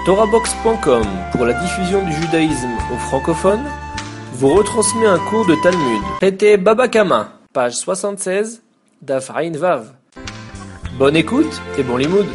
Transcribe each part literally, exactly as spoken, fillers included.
Torahbox point com, pour la diffusion du judaïsme aux francophones, vous retransmet un cours de Talmud. Pété Baba Kama, page soixante-seize, Daf Ayin Vav. Bonne écoute et bon limoud.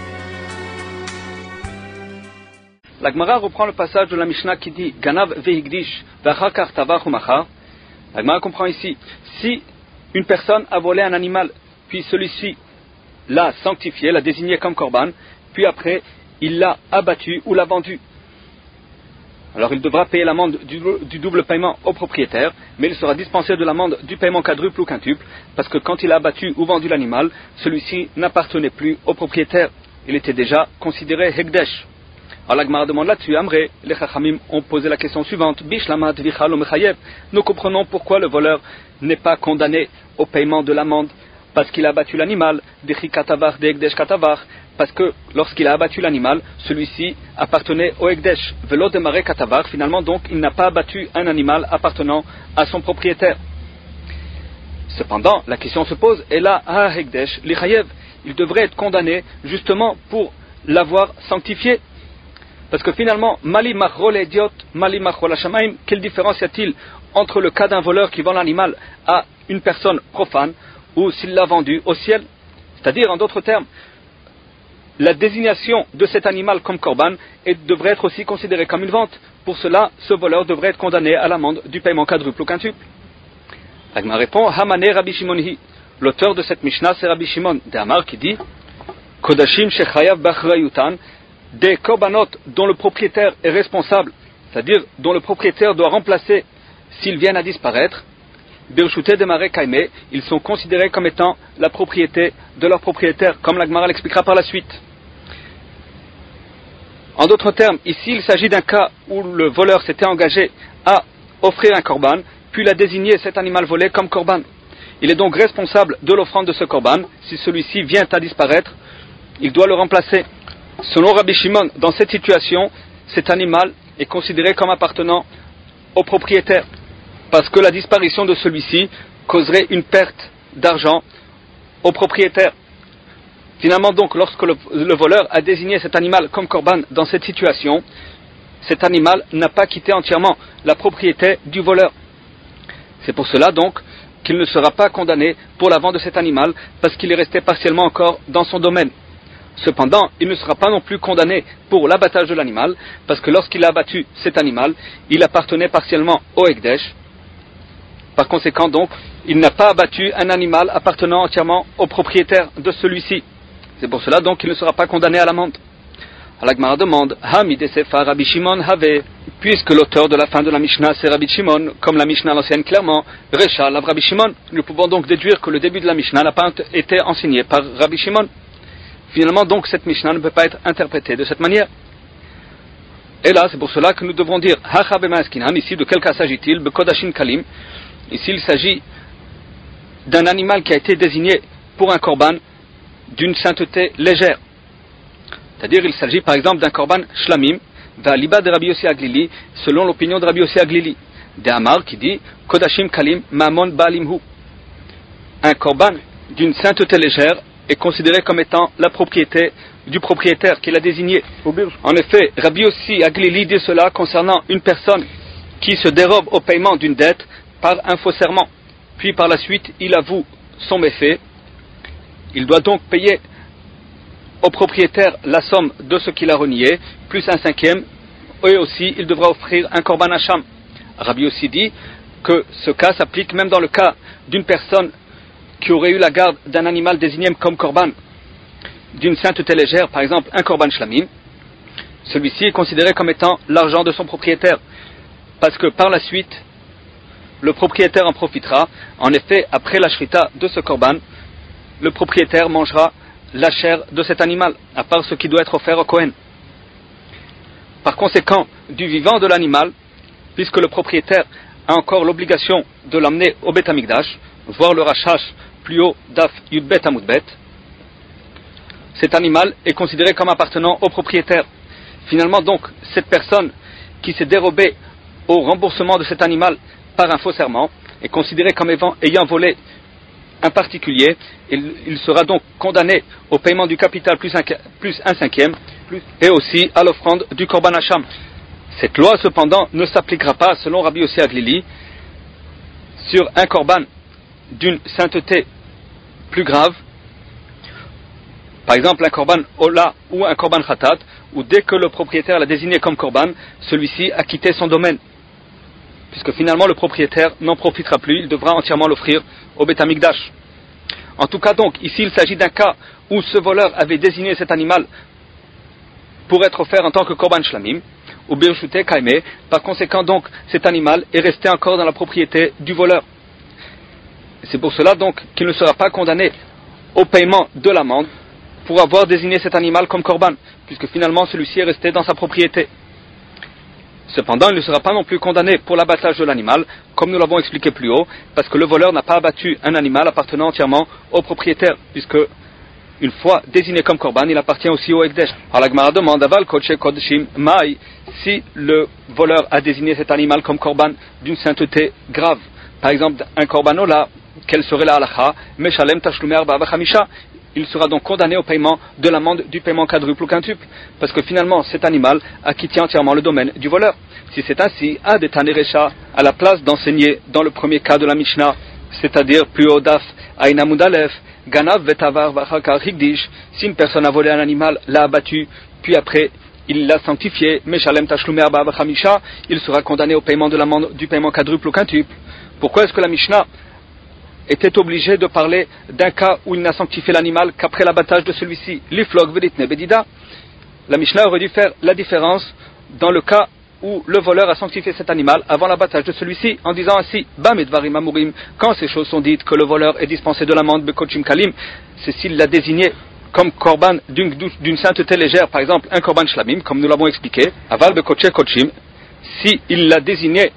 La Gemara reprend le passage de la Mishnah qui dit Ganav vehigdish v'achar tavach umachar. La Gemara comprend ici, si une personne a volé un animal, puis celui-ci l'a sanctifié, l'a désigné comme korban, puis après il l'a abattu ou l'a vendu, alors il devra payer l'amende du, du double paiement au propriétaire, mais il sera dispensé de l'amende du paiement quadruple ou quintuple, parce que quand il a abattu ou vendu l'animal, celui-ci n'appartenait plus au propriétaire, il était déjà considéré hekdesh. Alors la Gemara demande là-dessus, Amré, les Chachamim ont posé la question suivante, Bishlamat vichal mechayev. Nous comprenons pourquoi le voleur n'est pas condamné au paiement de l'amende, parce qu'il a abattu l'animal, Dechi katavar de hekdesh katavar, parce que lorsqu'il a abattu l'animal, celui-ci appartenait au hekdesh. Velo demare katavar, finalement donc il n'a pas abattu un animal appartenant à son propriétaire. Cependant, la question se pose, et là, ah hekdesh li chayev, il devrait être condamné justement pour l'avoir sanctifié. Parce que finalement, Mali Machro l'idiot, Mali Machro la Shamaim, quelle différence y a-t-il entre le cas d'un voleur qui vend l'animal à une personne profane ou s'il l'a vendu au ciel? C'est-à-dire, en d'autres termes, la désignation de cet animal comme korban et devrait être aussi considérée comme une vente. Pour cela, ce voleur devrait être condamné à l'amende du paiement quadruple ou quintuple. Agma répond, Hamane Rabbi Shimonhi. L'auteur de cette Mishnah, c'est Rabbi Shimon d'Amar qui dit Kodashim shechayav b'achrayutan, des korbanot dont le propriétaire est responsable, c'est-à-dire dont le propriétaire doit remplacer s'ils viennent à disparaître, Birshute demare kaime, ils sont considérés comme étant la propriété de leur propriétaire, comme la Gemara l'expliquera par la suite. En d'autres termes, ici il s'agit d'un cas où le voleur s'était engagé à offrir un korban, puis il a désigné cet animal volé comme korban. Il est donc responsable de l'offrande de ce korban. Si celui-ci vient à disparaître, il doit le remplacer. Selon Rabbi Shimon, dans cette situation, cet animal est considéré comme appartenant au propriétaire, parce que la disparition de celui-ci causerait une perte d'argent au propriétaire. Finalement donc, lorsque le, le voleur a désigné cet animal comme korban dans cette situation, cet animal n'a pas quitté entièrement la propriété du voleur. C'est pour cela donc qu'il ne sera pas condamné pour la vente de cet animal, parce qu'il est resté partiellement encore dans son domaine. Cependant, il ne sera pas non plus condamné pour l'abattage de l'animal, parce que lorsqu'il a abattu cet animal, il appartenait partiellement au hekdesh. Par conséquent donc, il n'a pas abattu un animal appartenant entièrement au propriétaire de celui-ci. C'est pour cela donc qu'il ne sera pas condamné à l'amende. Alors la Gemara demande, Hamid Sefa Rabbi Shimon Have, puisque l'auteur de la fin de la Mishnah c'est Rabbi Shimon, comme la Mishnah l'enseigne clairement, Recha la Rabbi Shimon, nous pouvons donc déduire que le début de la Mishnah n'a pas été enseigné par Rabbi Shimon. Finalement donc cette Mishnah ne peut pas être interprétée de cette manière. Et là c'est pour cela que nous devrons dire, Hacha b'ma'askinam, ici de quel cas s'agit-il? Bekodashin kalim. Ici il s'agit d'un animal qui a été désigné pour un korban d'une sainteté légère. C'est-à-dire il s'agit par exemple d'un korban shlamim, va'aliba de Rabbi Yossi Aglili, selon l'opinion de Rabbi Yossi Aglili, d'Amar qui dit Kodashim kalim ma'amon ba'alimhu. Un korban d'une sainteté légère est considéré comme étant la propriété du propriétaire qui l'a désigné. En effet, Rabbi Yossi Aglili dit cela concernant une personne qui se dérobe au paiement d'une dette par un faux serment, puis par la suite il avoue son méfait. Il doit donc payer au propriétaire la somme de ce qu'il a renié, plus un cinquième, et aussi il devra offrir un korban hacham. Rabbi Yossi dit que ce cas s'applique même dans le cas d'une personne qui aurait eu la garde d'un animal désigné comme korban d'une sainteté légère, par exemple un korban shlamim. Celui-ci est considéré comme étant l'argent de son propriétaire, parce que par la suite le propriétaire en profitera. En effet, après la shrita de ce korban, le propriétaire mangera la chair de cet animal, à part ce qui doit être offert au Kohen. Par conséquent, du vivant de l'animal, puisque le propriétaire a encore l'obligation de l'emmener au Beth Amikdash, voir le Rashash plus haut d'Af Yudbet Amudbet, cet animal est considéré comme appartenant au propriétaire. Finalement donc, cette personne qui s'est dérobée au remboursement de cet animal par un faux serment est considérée comme ayant volé un particulier, il, il sera donc condamné au paiement du capital plus un, plus un cinquième, plus, et aussi à l'offrande du Korban Hacham. Cette loi, cependant, ne s'appliquera pas, selon Rabbi Yossi Aglili, sur un Korban d'une sainteté plus grave, par exemple un Korban Ola ou un Korban Khatat, où dès que le propriétaire l'a désigné comme Korban, celui-ci a quitté son domaine, puisque finalement le propriétaire n'en profitera plus, il devra entièrement l'offrir au Beth Amikdash. En tout cas donc, ici il s'agit d'un cas où ce voleur avait désigné cet animal pour être offert en tant que Korban Shlamim, ou Birshute Kaime. Par conséquent donc, cet animal est resté encore dans la propriété du voleur. C'est pour cela donc qu'il ne sera pas condamné au paiement de l'amende pour avoir désigné cet animal comme Korban, puisque finalement celui-ci est resté dans sa propriété. Cependant, il ne sera pas non plus condamné pour l'abattage de l'animal, comme nous l'avons expliqué plus haut, parce que le voleur n'a pas abattu un animal appartenant entièrement au propriétaire, puisque une fois désigné comme Korban, il appartient aussi au Ekdesh. Alors la Gemara demande, Aval Kodesh Kodeshim Mai, si le voleur a désigné cet animal comme Korban d'une sainteté grave, par exemple un Korban Ola, quelle serait la halacha? Meshalem Tashlumei Arba'a V'Chamisha, il sera donc condamné au paiement de l'amende du paiement quadruple ou quintuple, parce que finalement cet animal acquitté entièrement le domaine du voleur. Si c'est ainsi, Ad et Taneresha, à la place d'enseigner dans le premier cas de la Mishnah, c'est-à-dire plus haut daf, Aïna Mudalef, Ganav Vetavar Vachakar Higdish, si une personne a volé un animal, l'a abattu, puis après il l'a sanctifié, Meshalem Tashlumei Arba'a V'Chamisha, il sera condamné au paiement de l'amende du paiement quadruple ou quintuple. Pourquoi est-ce que la Mishnah était obligé de parler d'un cas où il n'a sanctifié l'animal qu'après l'abattage de celui-ci? L'iflog veditne bedida. La Mishnah aurait dû faire la différence dans le cas où le voleur a sanctifié cet animal avant l'abattage de celui-ci, en disant ainsi, Bam et Dvarim Amurim, quand ces choses sont dites que le voleur est dispensé de l'amende Bekochim Kalim, c'est s'il l'a désigné comme korban d'une, d'une sainteté légère, par exemple un korban shlamim, comme nous l'avons expliqué, aval Bekoche Kochim, si il l'a désigné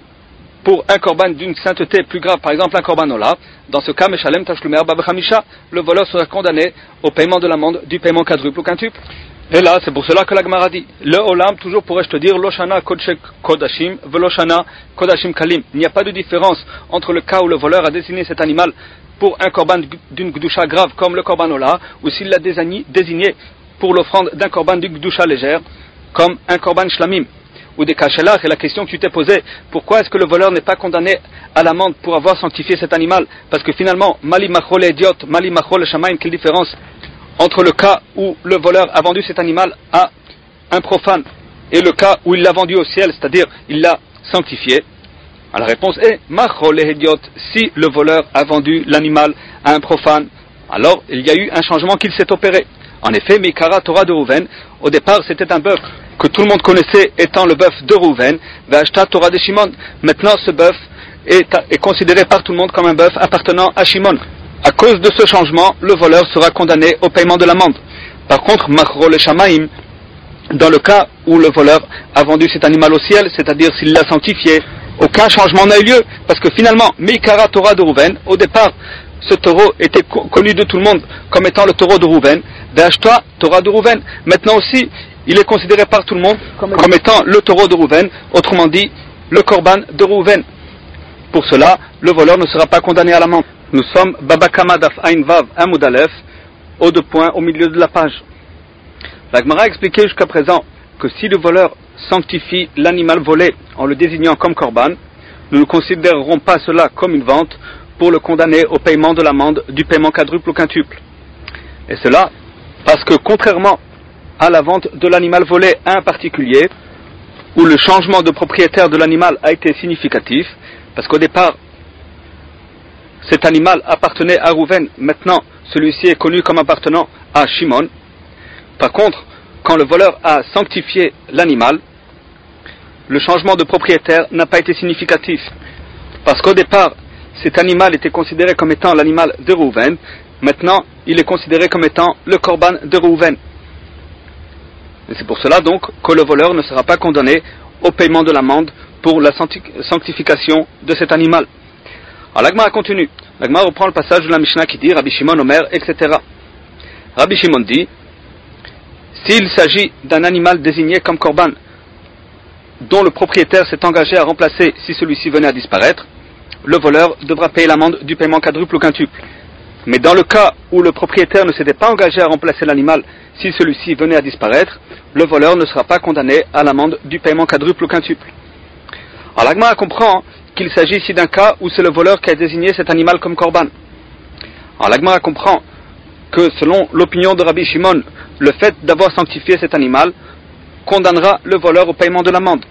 pour un korban d'une sainteté plus grave, par exemple un korban ola, dans ce cas, Meshalem Tashlumei Arba'a V'Chamisha, le voleur sera condamné au paiement de l'amende du paiement quadruple ou quintuple. Et là, c'est pour cela que la Gemara dit, le olam, toujours pourrais-je te dire, Loshana Kodesh Kodashim, Veloshana Kodashim Kalim. Il n'y a pas de différence entre le cas où le voleur a désigné cet animal pour un korban d'une gdusha grave, comme le korban ola, ou s'il l'a désigné pour l'offrande d'un korban d'une gdusha légère, comme un korban shlamim. Ou des kachelach, et la question que tu t'es posée, pourquoi est-ce que le voleur n'est pas condamné à l'amende pour avoir sanctifié cet animal? Parce que finalement, Mali Machol Idiot, Mali Machol Shamaim, quelle différence entre le cas où le voleur a vendu cet animal à un profane et le cas où il l'a vendu au ciel, c'est-à-dire il l'a sanctifié? Alors la réponse est Machol Idiot, si le voleur a vendu l'animal à un profane, alors il y a eu un changement qu'il s'est opéré. En effet, Mikara Torah de Rouven, au départ c'était un bœuf que tout le monde connaissait étant le bœuf de Rouven, Vashta Torah de Shimon. Maintenant ce bœuf est, est considéré par tout le monde comme un bœuf appartenant à Shimon. À cause de ce changement, le voleur sera condamné au paiement de l'amende. Par contre, Machro le Shamaim, dans le cas où le voleur a vendu cet animal au ciel, c'est-à-dire s'il l'a sanctifié, aucun changement n'a eu lieu, parce que finalement, Mikara Torah de Rouven, au départ, ce taureau était co- connu de tout le monde comme étant le taureau de Rouven, Vashta Torah de Rouven. Maintenant aussi, il est considéré par tout le monde comme, comme étant le taureau de Rouven, autrement dit, le korban de Rouven. Pour cela, le voleur ne sera pas condamné à l'amende. Nous sommes Babakama Daf Ain Vav Amud Aleph, au deux points au milieu de la page. La Gemara a expliqué jusqu'à présent que si le voleur sanctifie l'animal volé en le désignant comme korban, nous ne considérerons pas cela comme une vente pour le condamner au paiement de l'amende du paiement quadruple ou quintuple. Et cela parce que contrairement à la vente de l'animal volé à un particulier, où le changement de propriétaire de l'animal a été significatif, parce qu'au départ, cet animal appartenait à Rouven, maintenant celui-ci est connu comme appartenant à Shimon. Par contre, quand le voleur a sanctifié l'animal, le changement de propriétaire n'a pas été significatif, parce qu'au départ, cet animal était considéré comme étant l'animal de Rouven, maintenant il est considéré comme étant le korban de Rouven. Et c'est pour cela donc que le voleur ne sera pas condamné au paiement de l'amende pour la sanctification de cet animal. Alors l'Agma continue. L'Agma reprend le passage de la Mishnah qui dit Rabbi Shimon Omer, et cetera. Rabbi Shimon dit, s'il s'agit d'un animal désigné comme korban, dont le propriétaire s'est engagé à remplacer si celui-ci venait à disparaître, le voleur devra payer l'amende du paiement quadruple ou quintuple. Mais dans le cas où le propriétaire ne s'était pas engagé à remplacer l'animal, si celui-ci venait à disparaître, le voleur ne sera pas condamné à l'amende du paiement quadruple ou quintuple. Alors la Gemara comprend qu'il s'agit ici d'un cas où c'est le voleur qui a désigné cet animal comme korban. Alors la Gemara comprend que selon l'opinion de Rabbi Shimon, le fait d'avoir sanctifié cet animal condamnera le voleur au paiement de l'amende.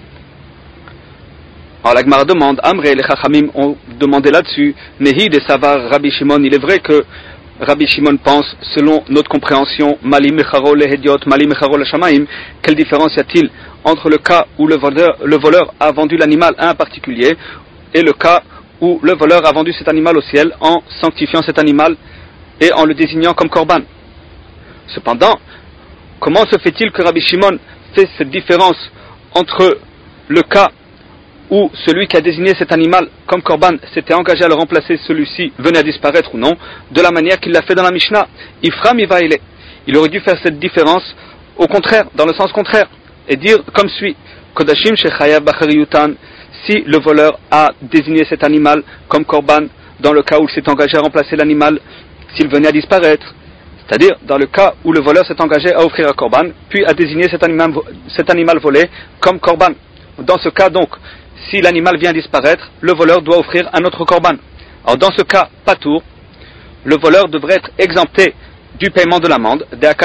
Alors la Gemara demande, Amré, les Chachamim ont demandé là-dessus, Nehi de Savar Rabbi Shimon, il est vrai que Rabbi Shimon pense, selon notre compréhension, Mali Mecharo le Hediot, Mali Mecharo le Shamaim, quelle différence y a-t-il entre le cas où le voleur, le voleur a vendu l'animal à un particulier et le cas où le voleur a vendu cet animal au ciel en sanctifiant cet animal et en le désignant comme korban. Cependant, comment se fait-il que Rabbi Shimon fait cette différence entre le cas où celui qui a désigné cet animal comme korban s'était engagé à le remplacer, celui-ci venait à disparaître ou non, de la manière qu'il l'a fait dans la Mishnah? Ifram Ivaile. Il aurait dû faire cette différence au contraire, dans le sens contraire, et dire comme suit, Kodashim Shechayav Bachariyutan, si le voleur a désigné cet animal comme korban, dans le cas où il s'est engagé à remplacer l'animal, s'il venait à disparaître, c'est-à-dire dans le cas où le voleur s'est engagé à offrir un korban, puis à désigner cet animal, cet animal volé comme korban. Dans ce cas donc, si l'animal vient disparaître, le voleur doit offrir un autre korban. Alors dans ce cas, patour, le voleur devrait être exempté du paiement de l'amende,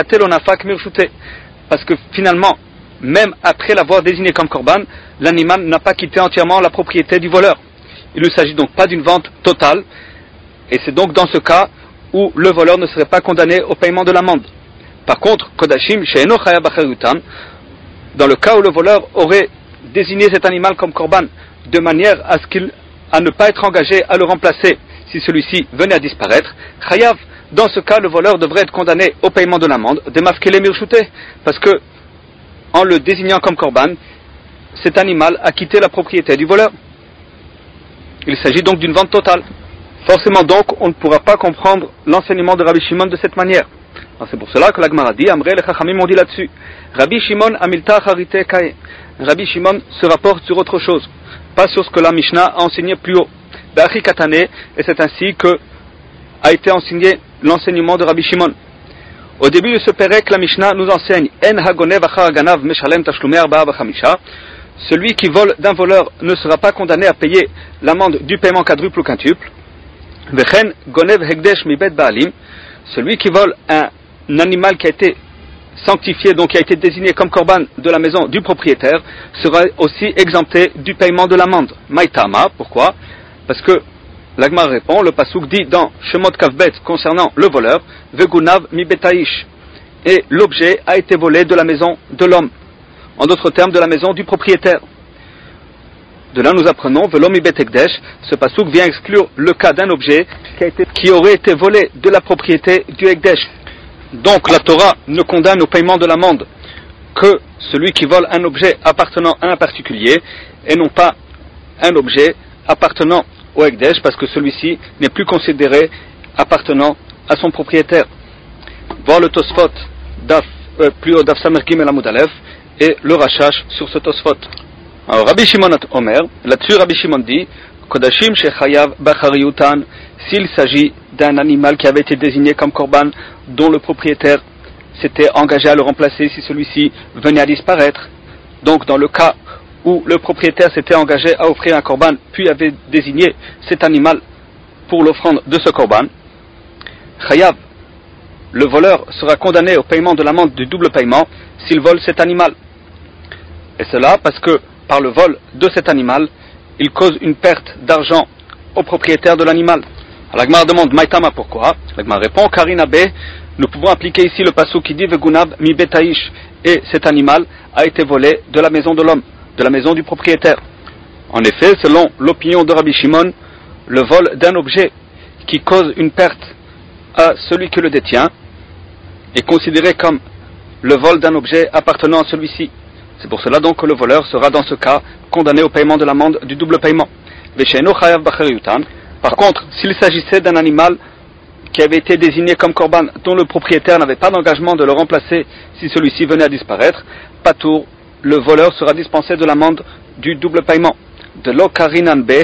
parce que finalement, même après l'avoir désigné comme korban, l'animal n'a pas quitté entièrement la propriété du voleur. Il ne s'agit donc pas d'une vente totale, et c'est donc dans ce cas où le voleur ne serait pas condamné au paiement de l'amende. Par contre, Kodashim she'eno chayav b'charutan, dans le cas où le voleur aurait désigner cet animal comme korban de manière à ce qu'il à ne pas être engagé à le remplacer si celui-ci venait à disparaître, chayav, dans ce cas le voleur devrait être condamné au paiement de l'amende de mafkele mirshute, parce que en le désignant comme korban, cet animal a quitté la propriété du voleur. Il s'agit donc d'une vente totale. Forcément donc on ne pourra pas comprendre l'enseignement de Rabbi Shimon de cette manière. Alors c'est pour cela que la Gemara dit, Amré les Chachamim ont dit là-dessus, Rabbi Shimon amilta charite kae. Rabbi Shimon se rapporte sur autre chose, pas sur ce que la Mishnah a enseigné plus haut. Ba'achi katane, et c'est ainsi que a été enseigné l'enseignement de Rabbi Shimon. Au début de ce pérec, la Mishnah nous enseigne En hagonev achar ganav meshalem tashlumei arba'a v'chamisha. Celui qui vole d'un voleur ne sera pas condamné à payer l'amende du paiement quadruple ou quintuple. Vechen gonev hekdesh mibet ba'alim. Celui qui vole un, un animal qui a été sanctifié, donc qui a été désigné comme korban de la maison du propriétaire, sera aussi exempté du paiement de l'amende. Maïtama, pourquoi? Parce que l'Agmar répond, le Pasuk dit dans Shemot Kavbet concernant le voleur, Vegunav mi betaish, et l'objet a été volé de la maison de l'homme, en d'autres termes de la maison du propriétaire. De là nous apprenons, Velo mi betekdesh, ce Pasuk vient exclure le cas d'un objet qui, a été, qui aurait été volé de la propriété du Ekdesh. Donc la Torah ne condamne au paiement de l'amende que celui qui vole un objet appartenant à un particulier et non pas un objet appartenant au Ekdesh, parce que celui-ci n'est plus considéré appartenant à son propriétaire. Voir le Tosfot daf, euh, plus haut Daf Samer Gimel Amud Aleph et le Rashash sur ce Tosfot. Alors Rabbi Shimon Omer, là-dessus Rabbi Shimon dit Kodashim shechayav bachariyutan, s'il s'agit d'un animal qui avait été désigné comme korban, dont le propriétaire s'était engagé à le remplacer si celui-ci venait à disparaître. Donc dans le cas où le propriétaire s'était engagé à offrir un korban, puis avait désigné cet animal pour l'offrande de ce korban, chayav, le voleur sera condamné au paiement de l'amende du double paiement s'il vole cet animal. Et cela parce que par le vol de cet animal, il cause une perte d'argent au propriétaire de l'animal. L'Agmar demande Maïtama pourquoi? L'Agmar répond Karina B, nous pouvons appliquer ici le passage qui dit Vegunab mi betaish, et cet animal a été volé de la maison de l'homme, de la maison du propriétaire. En effet, selon l'opinion de Rabbi Shimon, le vol d'un objet qui cause une perte à celui qui le détient est considéré comme le vol d'un objet appartenant à celui-ci. C'est pour cela donc que le voleur sera dans ce cas condamné au paiement de l'amende du double paiement. Par contre, s'il s'agissait d'un animal qui avait été désigné comme korban, dont le propriétaire n'avait pas d'engagement de le remplacer si celui-ci venait à disparaître, patour, le voleur sera dispensé de l'amende du double paiement. De l'okarinan b,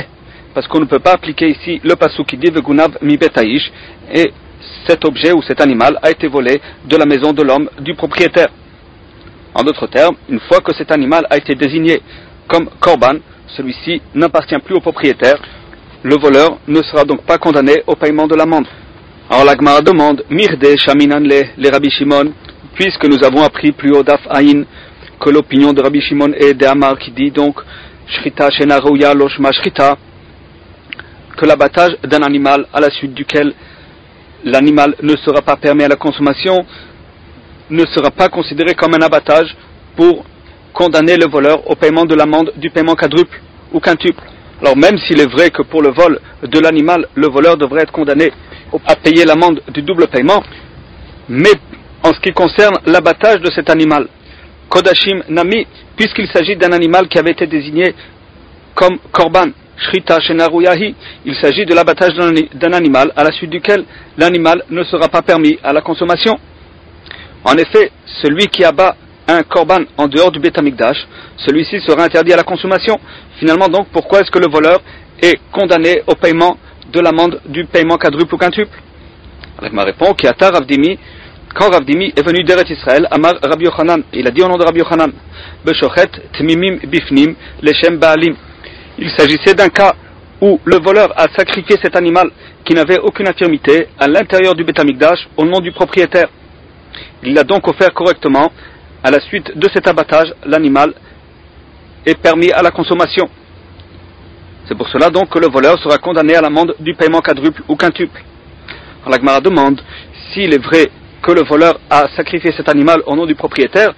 parce qu'on ne peut pas appliquer ici le pasuk qui dit Vegunav mi betaish, et cet objet ou cet animal a été volé de la maison de l'homme du propriétaire. En d'autres termes, une fois que cet animal a été désigné comme korban, celui-ci n'appartient plus au propriétaire. Le voleur ne sera donc pas condamné au paiement de l'amende. Alors la Gemara demande Mirde Shaminan le, les Rabbi Shimon, puisque nous avons appris plus haut d'Af Aïn que l'opinion de Rabbi Shimon est de Amar qui dit donc Shrita Shena Rouya Loshma Shrita, que l'abattage d'un animal à la suite duquel l'animal ne sera pas permis à la consommation ne sera pas considéré comme un abattage pour condamner le voleur au paiement de l'amende du paiement quadruple ou quintuple. Alors même s'il est vrai que pour le vol de l'animal, le voleur devrait être condamné à payer l'amende du double paiement, mais en ce qui concerne l'abattage de cet animal, Kodashim Nami, puisqu'il s'agit d'un animal qui avait été désigné comme Korban, Shrita Shenaruyahi, il s'agit de l'abattage d'un animal à la suite duquel l'animal ne sera pas permis à la consommation. En effet, celui qui abat un korban en dehors du Beth Amikdash, celui-ci sera interdit à la consommation. Finalement donc, pourquoi est-ce que le voleur est condamné au paiement de l'amende du paiement quadruple ou quintuple? Alors, ma réponse, qui ata Ravdimi, quand Ravdimi est venu d'Eretz Israël, Amar Rabbi Yochanan, il a dit au nom de Rabbi Yochanan, Beshochet Tmimim Bifnim Leshem Baalim. Il s'agissait d'un cas où le voleur a sacrifié cet animal qui n'avait aucune infirmité à l'intérieur du Beth Amikdash au nom du propriétaire. Il l'a donc offert correctement. À la suite de cet abattage, l'animal est permis à la consommation. C'est pour cela donc que le voleur sera condamné à l'amende du paiement quadruple ou quintuple. Alors la Gemara demande s'il est vrai que le voleur a sacrifié cet animal au nom du propriétaire.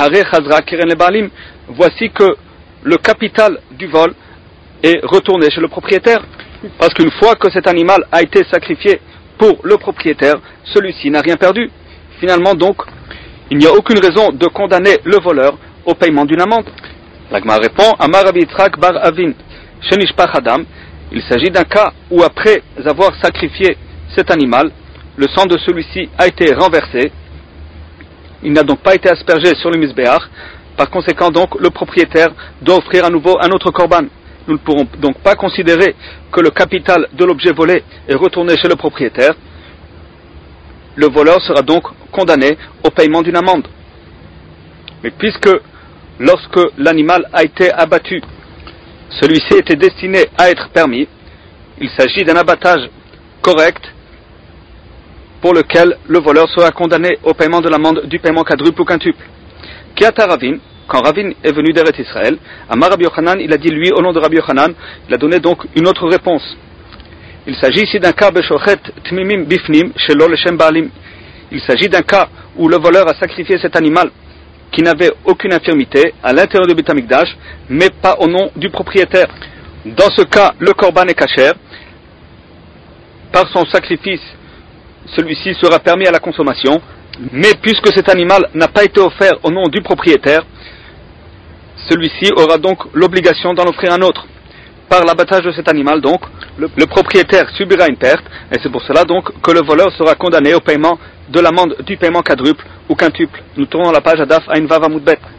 Voici que le capital du vol est retourné chez le propriétaire, parce qu'une fois que cet animal a été sacrifié pour le propriétaire, celui-ci n'a rien perdu. Finalement donc, il n'y a aucune raison de condamner le voleur au paiement d'une amende. La Gemara répond Amar Rabbi Yitzhak bar Avin Shenishpach Adam. Il s'agit d'un cas où après avoir sacrifié cet animal, le sang de celui-ci a été renversé. Il n'a donc pas été aspergé sur le misbéach. Par conséquent donc, le propriétaire doit offrir à nouveau un autre korban. Nous ne pourrons donc pas considérer que le capital de l'objet volé est retourné chez le propriétaire. Le voleur sera donc condamné au paiement d'une amende. Mais puisque lorsque l'animal a été abattu, celui-ci était destiné à être permis, il s'agit d'un abattage correct pour lequel le voleur sera condamné au paiement de l'amende du paiement quadruple ou quintuple. Kiata Ravin, quand Ravin est venu d'Eretz Israël, Amar Rabbi Yochanan, il a dit lui au nom de Rabbi Yochanan, il a donné donc une autre réponse. Il s'agit ici d'un cas Beshochet Tmimim Bifnim Shelo Leshem Baalim. Il s'agit d'un cas où le voleur a sacrifié cet animal qui n'avait aucune infirmité à l'intérieur du Beth Amikdash, mais pas au nom du propriétaire. Dans ce cas, le korban est kasher. Par son sacrifice, celui-ci sera permis à la consommation, mais puisque cet animal n'a pas été offert au nom du propriétaire, celui-ci aura donc l'obligation d'en offrir un autre. Par l'abattage de cet animal, donc, le, le propriétaire subira une perte, et c'est pour cela donc que le voleur sera condamné au paiement de l'amende du paiement quadruple ou quintuple. Nous tournons la page Adaf Ain Vav Amud Bet.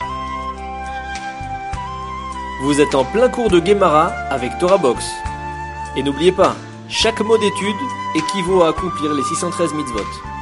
Vous êtes en plein cours de Gemara avec Torah Box. Et n'oubliez pas, chaque mot d'étude équivaut à accomplir les six cent treize mitzvot.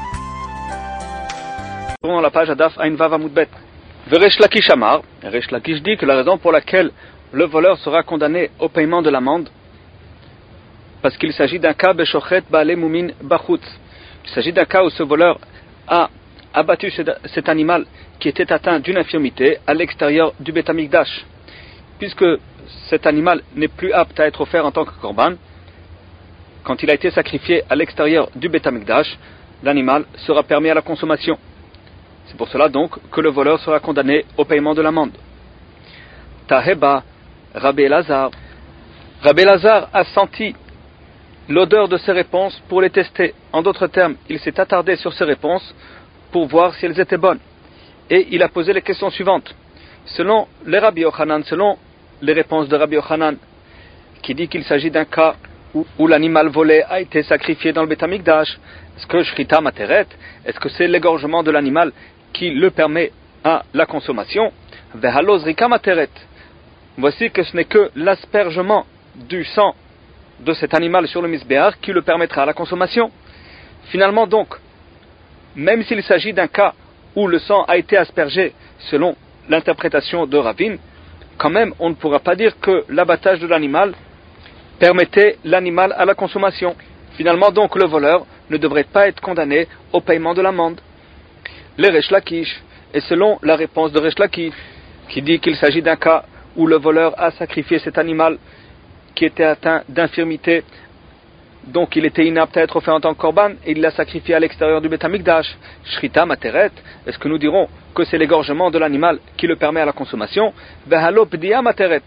Nous tournons la page Adaf Ain Vav Amud Bet. Veresh Lakish Amar, Resh Lakish dit que la raison pour laquelle le voleur sera condamné au paiement de l'amende, parce qu'il s'agit d'un cas Beshochet Baale Mumin Bachutz. Il s'agit d'un cas où ce voleur a abattu cet animal qui était atteint d'une infirmité à l'extérieur du Beth Amikdash. Puisque cet animal n'est plus apte à être offert en tant que korban, quand il a été sacrifié à l'extérieur du Beth Amikdash, l'animal sera permis à la consommation. C'est pour cela donc que le voleur sera condamné au paiement de l'amende. Taheba Rabbi Elazar. Rabbi Elazar a senti l'odeur de ces réponses pour les tester. En d'autres termes, il s'est attardé sur ces réponses pour voir si elles étaient bonnes. Et il a posé les questions suivantes. Selon les Rabbi Yochanan, selon les réponses de Rabbi Yochanan, qui dit qu'il s'agit d'un cas où, où l'animal volé a été sacrifié dans le Beth Amikdash, est-ce que Shrita Materet, est-ce que c'est l'égorgement de l'animal qui le permet à la consommation? Vehalo Zrika Materet. Voici que ce n'est que l'aspergement du sang de cet animal sur le misbéach qui le permettra à la consommation. Finalement donc, même s'il s'agit d'un cas où le sang a été aspergé selon l'interprétation de Ravin, quand même on ne pourra pas dire que l'abattage de l'animal permettait l'animal à la consommation. Finalement donc le voleur ne devrait pas être condamné au paiement de l'amende. Les Resh Lakish, et selon la réponse de Resh Lakish, qui dit qu'il s'agit d'un cas où le voleur a sacrifié cet animal qui était atteint d'infirmité, donc il était inapte à être offert en tant que korban, et il l'a sacrifié à l'extérieur du Beth Amikdash, Shrita Materet, est-ce que nous dirons que c'est l'égorgement de l'animal qui le permet à la consommation? Vehalo Pdia Materet,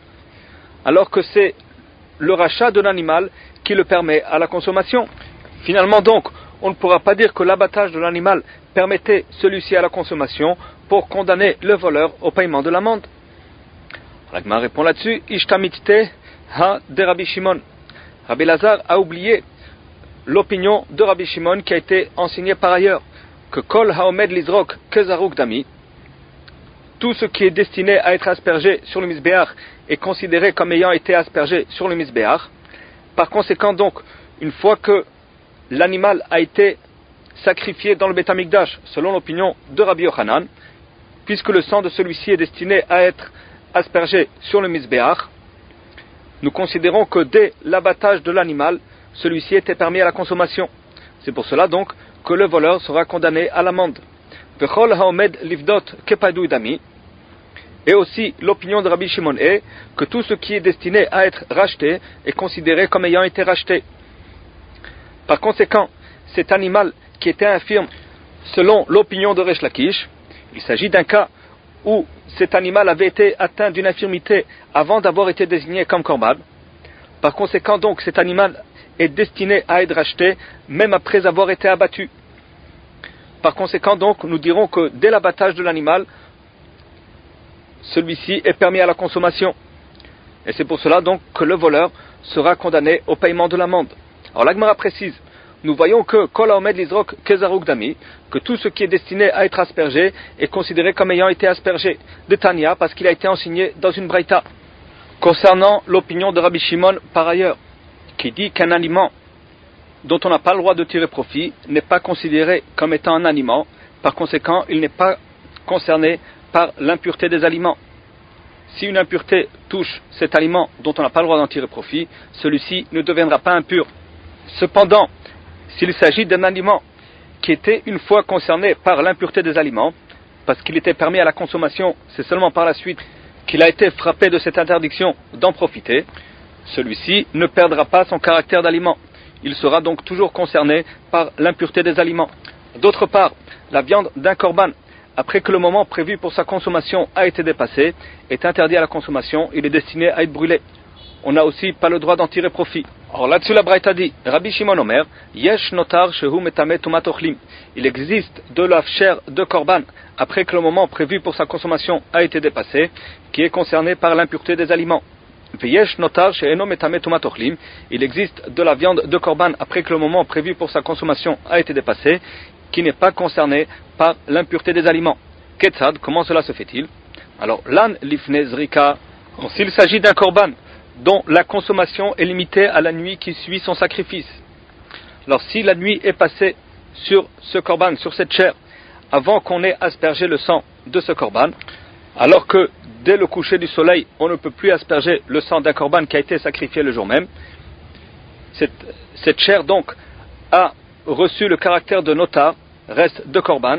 alors que c'est le rachat de l'animal qui le permet à la consommation. Finalement donc, on ne pourra pas dire que l'abattage de l'animal permettait celui-ci à la consommation pour condamner le voleur au paiement de l'amende. La Gemara répond là-dessus, Ishtamitte ha de Rabbi Shimon. Rabbi Lazar a oublié l'opinion de Rabbi Shimon qui a été enseignée par ailleurs, que Kol haomed lizrok kezaruk dami, tout ce qui est destiné à être aspergé sur le misbéach est considéré comme ayant été aspergé sur le misbéach. Par conséquent donc, une fois que l'animal a été sacrifié dans le Beth Amikdash, selon l'opinion de Rabbi Yochanan, puisque le sang de celui-ci est destiné à être aspergé sur le misbéach, nous considérons que dès l'abattage de l'animal, celui-ci était permis à la consommation. C'est pour cela donc que le voleur sera condamné à l'amende. Vechol haomed livdot kepadou dami. Et aussi l'opinion de Rabbi Shimon est que tout ce qui est destiné à être racheté est considéré comme ayant été racheté. Par conséquent, cet animal qui était infirme, selon l'opinion de Resh Lakish, il s'agit d'un cas où cet animal avait été atteint d'une infirmité avant d'avoir été désigné comme korban. Par conséquent donc, cet animal est destiné à être racheté même après avoir été abattu. Par conséquent donc, nous dirons que dès l'abattage de l'animal, celui-ci est permis à la consommation. Et c'est pour cela donc que le voleur sera condamné au paiement de l'amende. Alors la Gemara précise, nous voyons que Kol haomed lizrok kezaruk dami, que tout ce qui est destiné à être aspergé est considéré comme ayant été aspergé de Tania, parce qu'il a été enseigné dans une braïta. Concernant l'opinion de Rabbi Shimon par ailleurs, qui dit qu'un aliment dont on n'a pas le droit de tirer profit n'est pas considéré comme étant un aliment, par conséquent il n'est pas concerné par l'impureté des aliments. Si une impureté touche cet aliment dont on n'a pas le droit d'en tirer profit, celui-ci ne deviendra pas impur. Cependant, s'il s'agit d'un aliment qui était une fois concerné par l'impureté des aliments, parce qu'il était permis à la consommation, c'est seulement par la suite qu'il a été frappé de cette interdiction d'en profiter, celui-ci ne perdra pas son caractère d'aliment. Il sera donc toujours concerné par l'impureté des aliments. D'autre part, la viande d'un korban, après que le moment prévu pour sa consommation a été dépassé, est interdit à la consommation, il est destiné à être brûlé. On n'a aussi pas le droit d'en tirer profit. Or là-dessus la Braïta dit, Rabbi Shimon Omer, Yesh notar shehu metame tumat ochlim. Il existe de la chair de korban, après que le moment prévu pour sa consommation a été dépassé, qui est concerné par l'impureté des aliments. Yesh notar she'eno metame tumat ochlim. Il existe de la viande de korban, après que le moment prévu pour sa consommation a été dépassé, qui n'est pas concerné par l'impureté des aliments. Ketzad, comment cela se fait-il? Alors, lan lifne zrika, s'il s'agit d'un korban dont la consommation est limitée à la nuit qui suit son sacrifice. Alors si la nuit est passée sur ce korban, sur cette chair, avant qu'on ait aspergé le sang de ce korban, alors que dès le coucher du soleil, on ne peut plus asperger le sang d'un korban qui a été sacrifié le jour même, cette, cette chair donc a reçu le caractère de notar, reste de korban,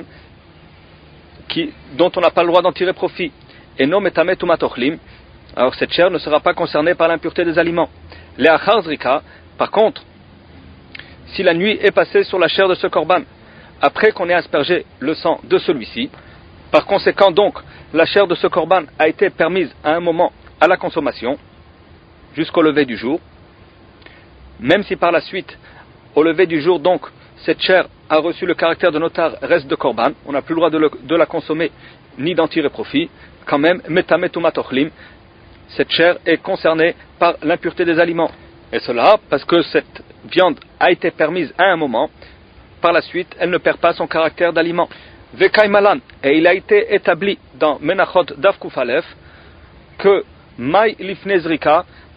qui, dont on n'a pas le droit d'en tirer profit. Et non metame tumat ochlim. Alors cette chair ne sera pas concernée par l'impureté des aliments. Le'achar zrika, par contre, si la nuit est passée sur la chair de ce korban, après qu'on ait aspergé le sang de celui-ci, par conséquent donc, la chair de ce korban a été permise à un moment à la consommation, jusqu'au lever du jour, même si par la suite, au lever du jour donc, cette chair a reçu le caractère de notar, reste de korban, on n'a plus le droit de, le, de la consommer, ni d'en tirer profit, quand même, metame tumat ochlim, cette chair est concernée par l'impureté des aliments. Et cela parce que cette viande a été permise à un moment, par la suite, elle ne perd pas son caractère d'aliment. Vekai malan, et il a été établi dans Menachot Daf Kuf Aleph que Mai lifne zrika,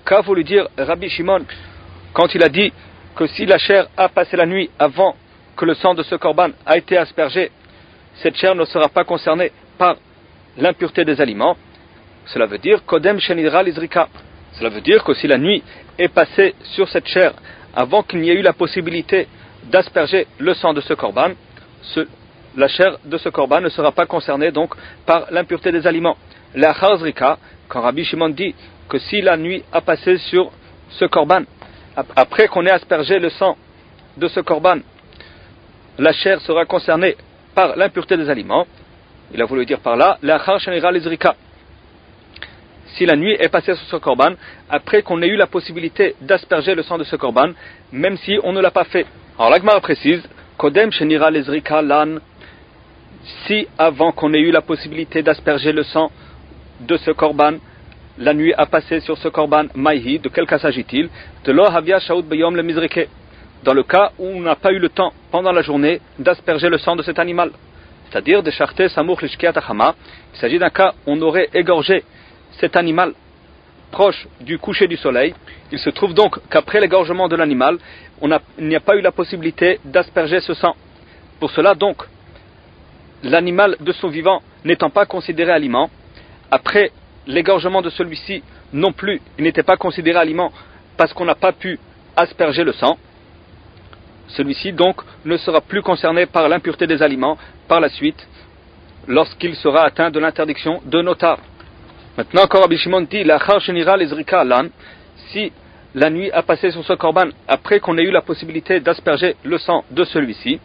qu'a voulu dire Rabbi Shimon quand il a dit que si la chair a passé la nuit avant que le sang de ce korban a été aspergé, cette chair ne sera pas concernée par l'impureté des aliments. Cela veut dire Kodem Shenidra Lizrika. Cela veut dire que si la nuit est passée sur cette chair avant qu'il n'y ait eu la possibilité d'asperger le sang de ce korban, ce, la chair de ce korban ne sera pas concernée donc par l'impureté des aliments. L'achar zrika, quand Rabbi Shimon dit que si la nuit a passé sur ce korban, après qu'on ait aspergé le sang de ce korban, la chair sera concernée par l'impureté des aliments, il a voulu dire par là, l'achar shenira lizrika. Si la nuit est passée sur ce korban, après qu'on ait eu la possibilité d'asperger le sang de ce korban, même si on ne l'a pas fait. Alors la Gemara précise, Kodem shenira lizrika lan, si avant qu'on ait eu la possibilité d'asperger le sang de ce korban, la nuit a passé sur ce korban maïhi, de quel cas s'agit-il? De lo havia shaut beyom le mizrike, dans le cas où on n'a pas eu le temps pendant la journée d'asperger le sang de cet animal, c'est-à-dire de charté samour lishkiat achama. Il s'agit d'un cas où on aurait égorgé cet animal proche du coucher du soleil. Il se trouve donc qu'après l'égorgement de l'animal, on a, il n'y a pas eu la possibilité d'asperger ce sang. Pour cela donc, l'animal de son vivant n'étant pas considéré aliment, après l'égorgement de celui-ci non plus, il n'était pas considéré aliment parce qu'on n'a pas pu asperger le sang, celui-ci donc ne sera plus concerné par l'impureté des aliments par la suite, lorsqu'il sera atteint de l'interdiction de notar. Maintenant, quand Rabbi Shimon dit l'achar shenira lezrika lan, si la nuit a passé sur ce korban après qu'on ait eu la possibilité d'asperger le sang de celui-ci,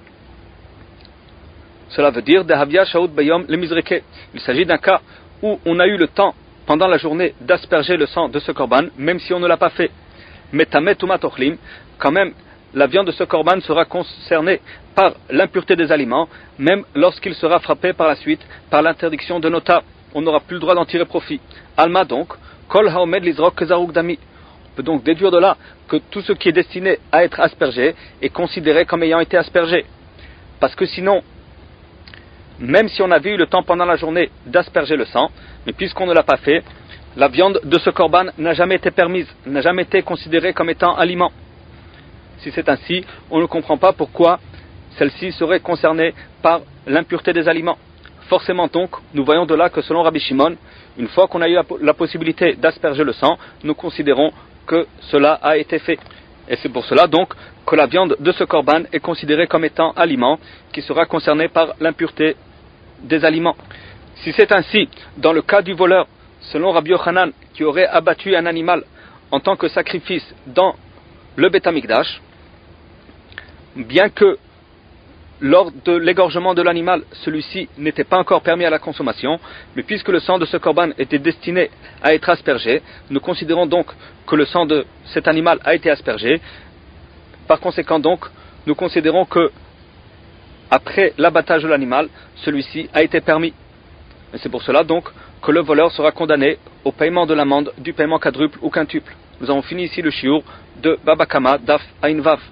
cela veut dire dehavia shaut bayom le mizreke. Il s'agit d'un cas où on a eu le temps pendant la journée d'asperger le sang de ce korban, même si on ne l'a pas fait. Metamet umat ochlim, quand même la viande de ce korban sera concernée par l'impureté des aliments, même lorsqu'il sera frappé par la suite par l'interdiction de nota. On n'aura plus le droit d'en tirer profit. Alma donc, kol haomed lizrok kezaruk dami. On peut donc déduire de là que tout ce qui est destiné à être aspergé est considéré comme ayant été aspergé. Parce que sinon, même si on avait eu le temps pendant la journée d'asperger le sang, mais puisqu'on ne l'a pas fait, la viande de ce korban n'a jamais été permise, n'a jamais été considérée comme étant aliment. Si c'est ainsi, on ne comprend pas pourquoi celle-ci serait concernée par l'impureté des aliments. Forcément donc, nous voyons de là que selon Rabbi Shimon, une fois qu'on a eu la possibilité d'asperger le sang, nous considérons que cela a été fait. Et c'est pour cela donc que la viande de ce korban est considérée comme étant aliment, qui sera concernée par l'impureté des aliments. Si c'est ainsi, dans le cas du voleur, selon Rabbi Yochanan, qui aurait abattu un animal en tant que sacrifice dans le Beth Amikdash, bien que lors de l'égorgement de l'animal, celui-ci n'était pas encore permis à la consommation, mais puisque le sang de ce korban était destiné à être aspergé, nous considérons donc que le sang de cet animal a été aspergé. Par conséquent donc, nous considérons que après l'abattage de l'animal, celui-ci a été permis. Et c'est pour cela donc que le voleur sera condamné au paiement de l'amende du paiement quadruple ou quintuple. Nous avons fini ici le shiur de Baba Kama Daf Ain Vav.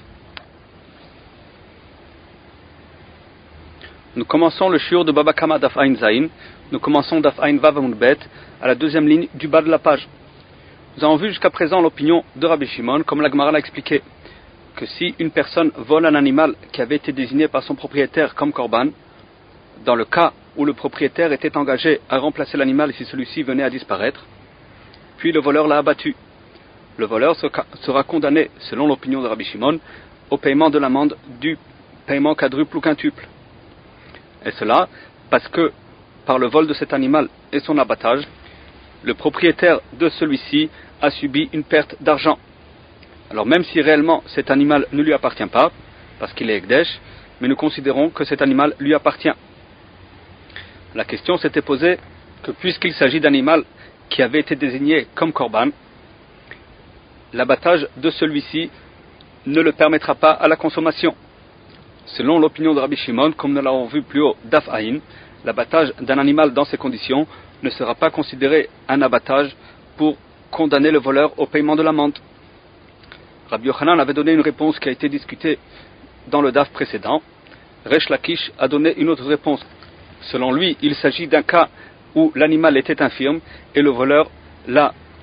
Nous commençons le shiur de Baba Kama Daf Ain Zain. Nous commençons Daf Ain Vav Amud Bet à la deuxième ligne du bas de la page. Nous avons vu jusqu'à présent l'opinion de Rabbi Shimon, comme la Gemara l'a expliqué, que si une personne vole un animal qui avait été désigné par son propriétaire comme korban, dans le cas où le propriétaire était engagé à remplacer l'animal si celui-ci venait à disparaître, puis le voleur l'a abattu, le voleur sera condamné, selon l'opinion de Rabbi Shimon, au paiement de l'amende du paiement quadruple ou quintuple. Et cela parce que, par le vol de cet animal et son abattage, le propriétaire de celui-ci a subi une perte d'argent. Alors même si réellement cet animal ne lui appartient pas, parce qu'il est Ekdesh, mais nous considérons que cet animal lui appartient. La question s'était posée que puisqu'il s'agit d'animal qui avait été désigné comme korban, l'abattage de celui-ci ne le permettra pas à la consommation. Selon l'opinion de Rabbi Shimon, comme nous l'avons vu plus haut, Daf Ain, l'abattage d'un animal dans ces conditions ne sera pas considéré un abattage pour condamner le voleur au paiement de l'amende. Rabbi Yochanan avait donné une réponse qui a été discutée dans le Daf précédent. Resh Lakish a donné une autre réponse. Selon lui, il s'agit d'un cas où l'animal était infirme et le voleur l'a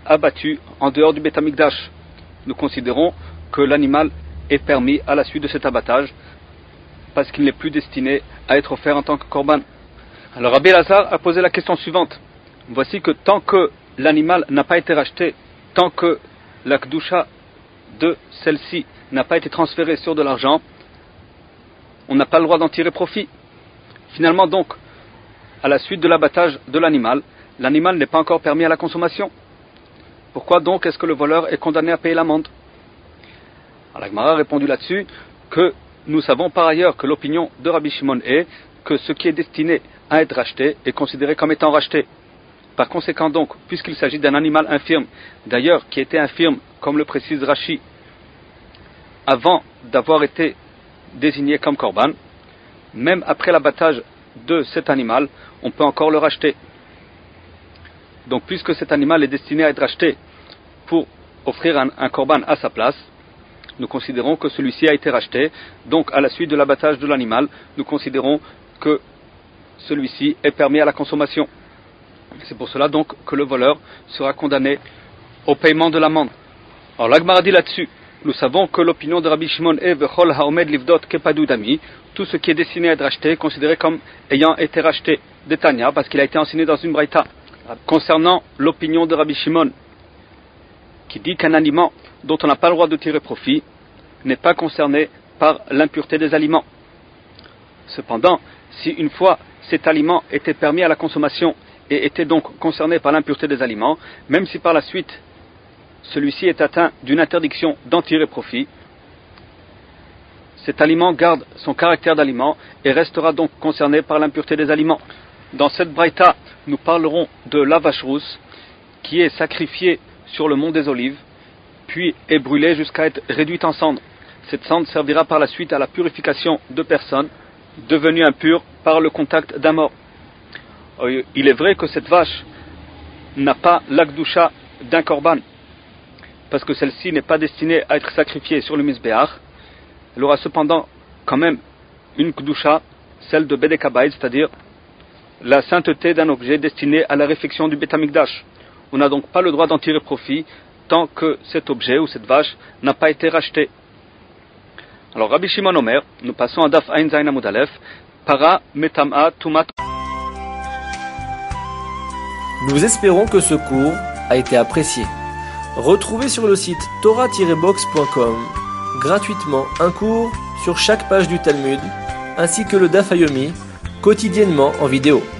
abattu en dehors du Beth Amikdash. Nous considérons que l'animal est permis à la suite de cet abattage parce qu'il n'est plus destiné à être offert en tant que korban. Alors Rabbi Elazar a posé la question suivante. Voici que tant que l'animal n'a pas été racheté, tant que la kedusha de celle-ci n'a pas été transférée sur de l'argent, on n'a pas le droit d'en tirer profit. Finalement donc, à la suite de l'abattage de l'animal, l'animal n'est pas encore permis à la consommation. Pourquoi donc est-ce que le voleur est condamné à payer l'amende? Alors la Gemara a répondu là-dessus que nous savons par ailleurs que l'opinion de Rabbi Shimon est que ce qui est destiné à être racheté est considéré comme étant racheté. Par conséquent donc, puisqu'il s'agit d'un animal infirme, d'ailleurs qui était infirme, comme le précise Rashi, avant d'avoir été désigné comme korban, même après l'abattage de cet animal, on peut encore le racheter. Donc puisque cet animal est destiné à être racheté pour offrir un, un korban à sa place, nous considérons que celui-ci a été racheté. Donc à la suite de l'abattage de l'animal, nous considérons que celui-ci est permis à la consommation. C'est pour cela donc que le voleur sera condamné au paiement de l'amende. Alors la Gemara dit là-dessus, nous savons que l'opinion de Rabbi Shimon est vechol haomed livdot kepadou dami, tout ce qui est destiné à être racheté est considéré comme ayant été racheté d'Etania parce qu'il a été enseigné dans une braïta. Concernant l'opinion de Rabbi Shimon qui dit qu'un aliment dont on n'a pas le droit de tirer profit n'est pas concerné par l'impureté des aliments. Cependant, si une fois cet aliment était permis à la consommation et était donc concerné par l'impureté des aliments, même si par la suite celui-ci est atteint d'une interdiction d'en tirer profit, cet aliment garde son caractère d'aliment et restera donc concerné par l'impureté des aliments. Dans cette braïta, nous parlerons de la vache rousse qui est sacrifiée sur le mont des Olives, puis est brûlée jusqu'à être réduite en cendres. Cette cendre servira par la suite à la purification de personnes devenues impures par le contact d'un mort. Il est vrai que cette vache n'a pas l'akdusha d'un korban, parce que celle-ci n'est pas destinée à être sacrifiée sur le misbéach. Elle aura cependant quand même une kdusha, celle de Bedek Habayit, c'est-à-dire la sainteté d'un objet destiné à la réfection du Beth Amikdash. On n'a donc pas le droit d'en tirer profit tant que cet objet ou cette vache n'a pas été racheté. Alors Rabbi Shimon Omer, nous passons à Daf Ain Zayin Amud Aleph, Para Metam'a Tumat. Nous espérons que ce cours a été apprécié. Retrouvez sur le site torah tiret box point com gratuitement un cours sur chaque page du Talmud, ainsi que le Daf Yomi, quotidiennement en vidéo.